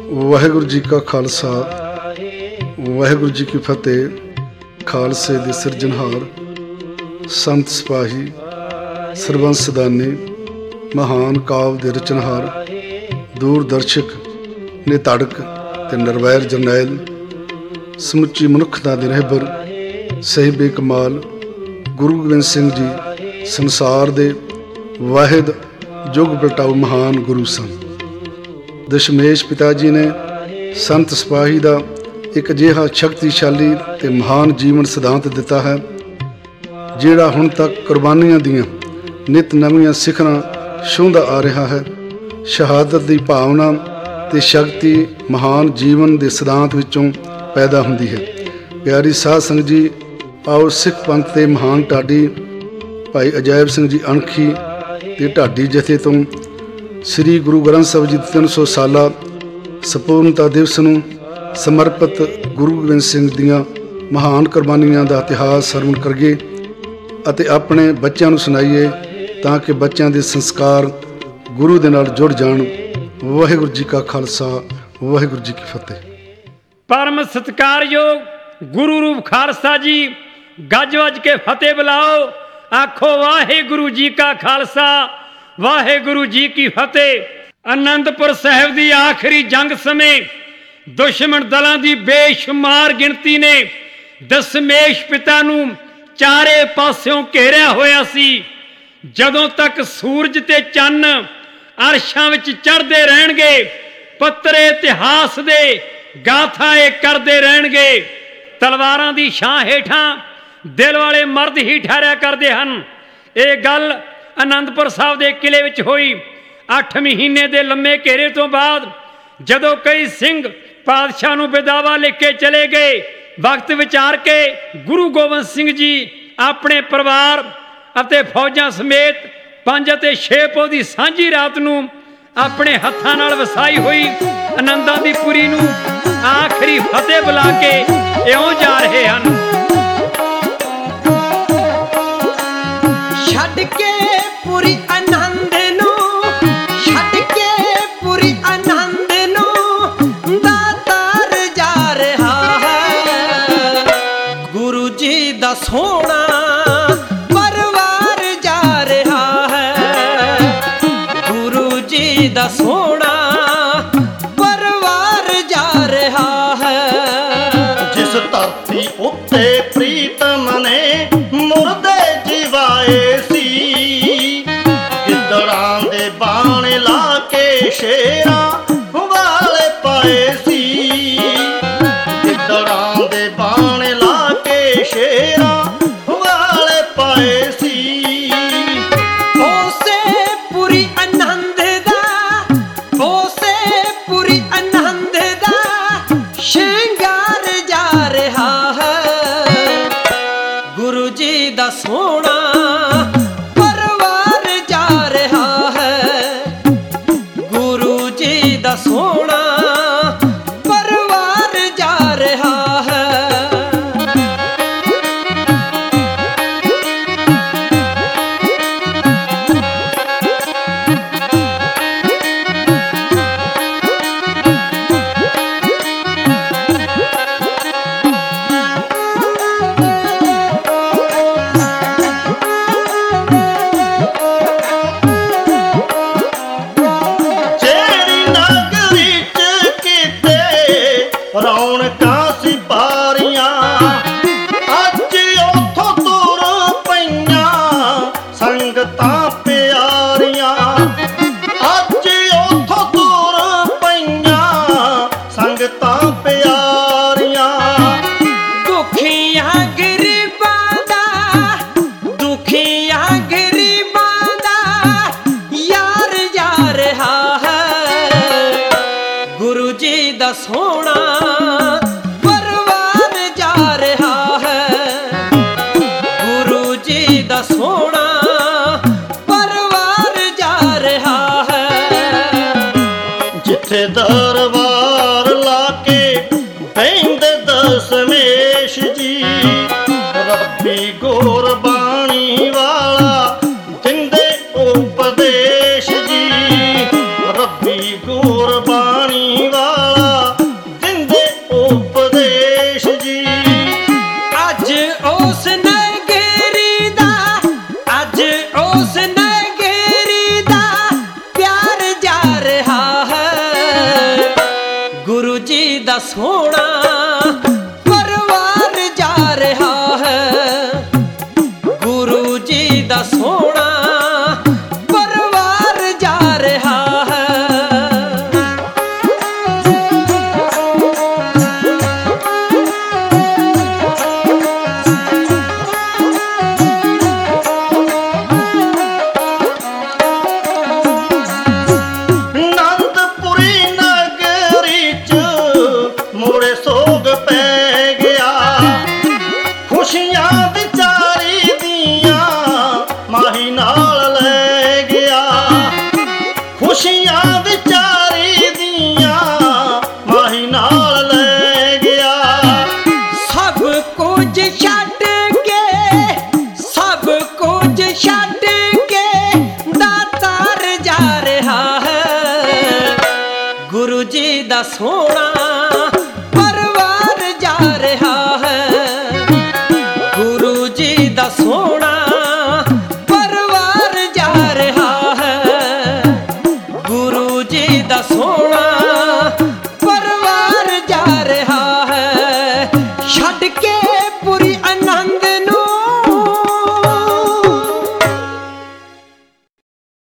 ਵਾਹਿਗੁਰੂ ਜੀ ਕਾ ਖਾਲਸਾ ਵਾਹਿਗੁਰੂ ਜੀ ਕੀ ਫਤਿਹ। ਖਾਲਸੇ ਦੇ ਸਿਰਜਣਹਾਰ ਸੰਤ ਸਿਪਾਹੀ ਸਰਬੰਸ ਦਾਨੀ ਮਹਾਨ ਕਾਵਿ ਦੇ ਰਚਨਹਾਰ ਦੂਰਦਰਸ਼ਕ ਨਿਧੜਕ ਤੇ ਨਿਰਵੈਰ ਜਰਨੈਲ ਸਮੁੱਚੀ ਮਨੁੱਖਤਾ ਦੇ ਰਹਿਬਰ ਸਾਹਿਬੇ ਕਮਾਲ ਗੁਰੂ ਗੋਬਿੰਦ ਸਿੰਘ ਜੀ ਸੰਸਾਰ ਦੇ ਵਾਹਿਦ ਯੁੱਗ ਪਲਟਾਊ ਮਹਾਨ ਗੁਰੂ ਸਨ। ਦਸ਼ਮੇਸ਼ ਪਿਤਾ ਜੀ ਨੇ ਸੰਤ ਸਿਪਾਹੀ ਦਾ ਇੱਕ ਅਜਿਹਾ ਸ਼ਕਤੀਸ਼ਾਲੀ ਤੇ ਮਹਾਨ ਜੀਵਨ ਸਿਧਾਂਤ ਦਿੱਤਾ ਹੈ ਜਿਹੜਾ ਹੁਣ ਤੱਕ ਕੁਰਬਾਨੀਆਂ ਦੀਆਂ ਨਿਤ ਨਵੀਆਂ ਸਿਖਰਾਂ ਛੂਹਦਾ ਆ ਰਿਹਾ ਹੈ। ਸ਼ਹਾਦਤ ਦੀ ਭਾਵਨਾ ਤੇ ਸ਼ਕਤੀ ਮਹਾਨ ਜੀਵਨ ਦੇ ਸਿਧਾਂਤ ਵਿੱਚੋਂ ਪੈਦਾ ਹੁੰਦੀ ਹੈ। ਪਿਆਰੀ ਸਾਧ ਸੰਗਤ ਜੀ, ਆਓ ਸਿੱਖ ਪੰਥ ਦੇ ਮਹਾਨ ਢਾਡੀ ਭਾਈ ਅਜਾਇਬ ਸਿੰਘ ਜੀ ਅਣਖੀ ਤੇ ਢਾਡੀ ਜਥੇ ਤੋਂ ਸ੍ਰੀ ਗੁਰੂ ਗ੍ਰੰਥ ਸਾਹਿਬ ਜੀ 300 ਸਾਲਾ ਸੰਪੂਰਨਤਾ ਦਿਵਸ ਨੂੰ ਸਮਰਪਿਤ ਗੁਰੂ ਗੋਬਿੰਦ ਸਿੰਘ ਦੀਆਂ ਮਹਾਨ ਕੁਰਬਾਨੀਆਂ ਦਾ ਇਤਿਹਾਸ ਸਰਵਣ ਕਰੀਏ ਅਤੇ ਆਪਣੇ ਬੱਚਿਆਂ ਨੂੰ ਸੁਣਾਈਏ ਤਾਂ ਕਿ ਬੱਚਿਆਂ ਦੇ ਸੰਸਕਾਰ ਗੁਰੂ ਦੇ ਨਾਲ ਜੁੜ ਜਾਣ। ਵਾਹਿਗੁਰੂ ਜੀ ਕਾ ਖਾਲਸਾ ਵਾਹਿਗੁਰੂ ਜੀ ਕੀ ਫਤਿਹ। ਪਰਮ ਸਤਿਕਾਰਯੋਗ ਗੁਰੂ ਰੂਪ ਖਾਲਸਾ ਜੀ, ਗੱਜ ਵੱਜ ਕੇ ਫਤਿਹ ਬੁਲਾਓ। ਆਖੋ ਵਾਹਿਗੁਰੂ ਜੀ ਕਾ ਖਾਲਸਾ ਵਾਹਿਗੁਰੂ ਜੀ ਕੀ ਫਤਿਹ। ਅਨੰਦਪੁਰ ਸਾਹਿਬ ਦੀ ਆਖਰੀ ਜੰਗ ਸਮੇਂ ਦੁਸ਼ਮਣ ਦਲਾਂ ਦੀ ਬੇਸ਼ੁਮਾਰ ਗਿਣਤੀ ਨੇ ਦਸ਼ਮੇਸ਼ ਪਿਤਾ ਨੂੰ ਚਾਰੇ ਪਾਸਿਓਂ ਘੇਰਿਆ ਹੋਇਆ ਸੀ। ਜਦੋਂ ਤੱਕ ਸੂਰਜ ਤੇ ਚੰਨ ਅਰਸ਼ਾਂ ਵਿੱਚ ਚੜ੍ਹਦੇ ਰਹਿਣਗੇ, ਪੱਤਰੇ ਇਤਿਹਾਸ ਦੇ ਗਾਥਾ ਇਹ ਕਰਦੇ ਰਹਿਣਗੇ। ਤਲਵਾਰਾਂ ਦੀ ਛਾਂ ਹੇਠਾਂ ਦਿਲ ਵਾਲੇ ਮਰਦ ਹੀ ਠਹਿਰਿਆ ਕਰਦੇ ਹਨ। ਇਹ ਗੱਲ ਅਨੰਦਪੁਰ ਸਾਹਿਬ ਦੇ ਕਿਲੇ ਵਿੱਚ ਹੋਈ। 8 ਮਹੀਨੇ ਦੇ ਲੰਮੇ ਘੇਰੇ ਤੋਂ ਬਾਅਦ ਜਦੋਂ ਕਈ ਸਿੰਘ ਪਾਤਸ਼ਾਹ ਨੂੰ ਬਿਦਾਵਾ ਲਿਖ ਕੇ ਚਲੇ ਗਏ, ਵਕਤ ਵਿਚਾਰ ਕੇ ਗੁਰੂ ਗੋਬਿੰਦ ਸਿੰਘ ਜੀ ਆਪਣੇ ਪਰਿਵਾਰ ਅਤੇ ਫੌਜਾਂ ਸਮੇਤ 5 ਅਤੇ 6 ਪੋਹ ਦੀ ਸਾਂਝੀ ਰਾਤ ਨੂੰ ਆਪਣੇ ਹੱਥਾਂ ਨਾਲ ਵਸਾਈ ਹੋਈ ਆਨੰਦਾਂ ਦੀ ਪੁਰੀ ਨੂੰ ਆਖਰੀ ਫਤਿਹ ਬੁਲਾ ਕੇ ਇਉਂ ਜਾ ਰਹੇ ਹਨ। ਛੱਡ ਕੇ ਪੁਰੀ ਆਨੰਦ ਨੂੰ, ਛੱਡ ਕੇ ਪੁਰੀ ਆਨੰਦ ਨੂੰ ਦਾਤਾਰ ਜਾ ਰਿਹਾ ਹੈ। ਗੁਰੂ ਜੀ ਦਾ ਸੋਹਣਾ ਪਰਿਵਾਰ ਜਾ ਰਿਹਾ ਹੈ। ਗੁਰੂ ਜੀ ਦਾ ਸੋਹਣਾ ਪਰਿਵਾਰ ਜਾ ਰਿਹਾ ਹੈ। ਜਿਸ ਧਰਤੀ ਉੱਤੇ ਪ੍ਰੀਤਮ ਨੇ ਮੁਰਦੇ ਜਿਵਾਏ ਸੀ, ਗਿੱਦੜਾਂ ਦੇ ਬਾਣ ਲਾ ਕੇ ਸ਼ੇਰਾਂ ਵਾਲੇ ਪਾਏ ਸੀ। ਗਿੱਦੜਾਂ ਦੇ ਬਾਣ ਲਾ ਕੇ ਸ਼ੇਰਾਂ ਵਾਲੇ ਪਾਏ ਸੀ। ਉਸੇ ਪੁਰੀ ਆਨੰਦ ਦਾ, ਉਸੇ ਪੁਰੀ ਆਨੰਦ ਦਾ ਸ਼ਿੰਗਾਰ ਜਾ ਰਿਹਾ ਹੈ। ਗੁਰੂ ਜੀ ਦਾ ਸੋਹਣਾ ਪਰਿਵਾਰ ਜਾ ਰਿਹਾ ਹੈ। ਗੁਰੂ ਜੀ ਦਾ ਸੋਹਣਾ ਪਰਿਵਾਰ ਜਾ ਰਿਹਾ ਹੈ। ਜਿਹੜੀ ਨਗਰੀ ਚ ਕਿਤੇ ਰੌਣਕਾਂ ਸੀ ਬਾਰੀਆਂ, ਅੱਜ ਉੱਥੋਂ ਤੁਰ ਪਈਆਂ ਸੰਗਤਾਂ ਪਿਆਰੀਆਂ। ਅੱਜ ਉੱਥੋਂ ਤੁਰ ਪਈਆਂ ਸੰਗਤਾਂ ਪਿਆਰੀਆਂ। ਦੁਖੀਆਂ ਗਰੀਬਾਂ ਦਾ, ਦੁਖੀਆਂ ਗਰੀਬਾਂ ਦਾ ਯਾਰ ਜਾ ਰਿਹਾ ਹੈ। ਗੁਰੂ ਜੀ ਦਾ ਸੋਹਣਾ ਪਰਿਵਾਰ ਜਾ ਰਿਹਾ ਹੈ। ਗੁਰੂ ਜੀ ਦਾ ਸੋਹਣਾ ਪਰਿਵਾਰ ਜਾ ਰਿਹਾ ਹੈ। ਜਿੱਥੇ ਦਰਬਾਰ ਲਾ ਕੇ ਬਹਿੰਦੇ ਦਸ਼ਮੇਸ਼ ਜੀ, ਰੱਬੀ ਗੁਰਬਾਣੀ ਵਾਲਾ ਦਿੰਦੇ ਉਪਦੇਸ਼ ਜੀ। ਰੱਬੀ ਗੁਰਬਾਣੀ ਵਾਲਾ ਦਾ ਸੋਹਣਾ ਪਰਿਵਾਰ ਜਾ ਰਿਹਾ ਹੈ। ਗੁਰੂ ਜੀ ਦਾ ਸੋਹਣਾ ਪਰਿਵਾਰ ਜਾ ਰਿਹਾ ਹੈ। ਆਨੰਦਪੁਰੀ ਨਗਰੀ ਚ ਮੋੜੇ ਸੋਗ ਪੈ ਗਿਆ। ਖੁਸ਼ੀਆਂ ਵਿਚਾਰੀ ਦੀਆਂ ਮਾਹੀ ਨਾਲ ਲੈ ਗਿਆ। ਖੁਸ਼ੀਆਂ ਵਿਚਾਰੀ ਦੀਆਂ ਮਾਹੀ ਨਾਲ ਲੈ ਗਿਆ। ਸਭ ਕੁਝ ਛੱਡ ਕੇ, ਸਭ ਕੁਝ ਛੱਡ ਕੇ ਦਾਤਾਰ ਜਾ ਰਿਹਾ ਹੈ। ਗੁਰੂ ਜੀ ਦਾ ਸੋਹਣਾ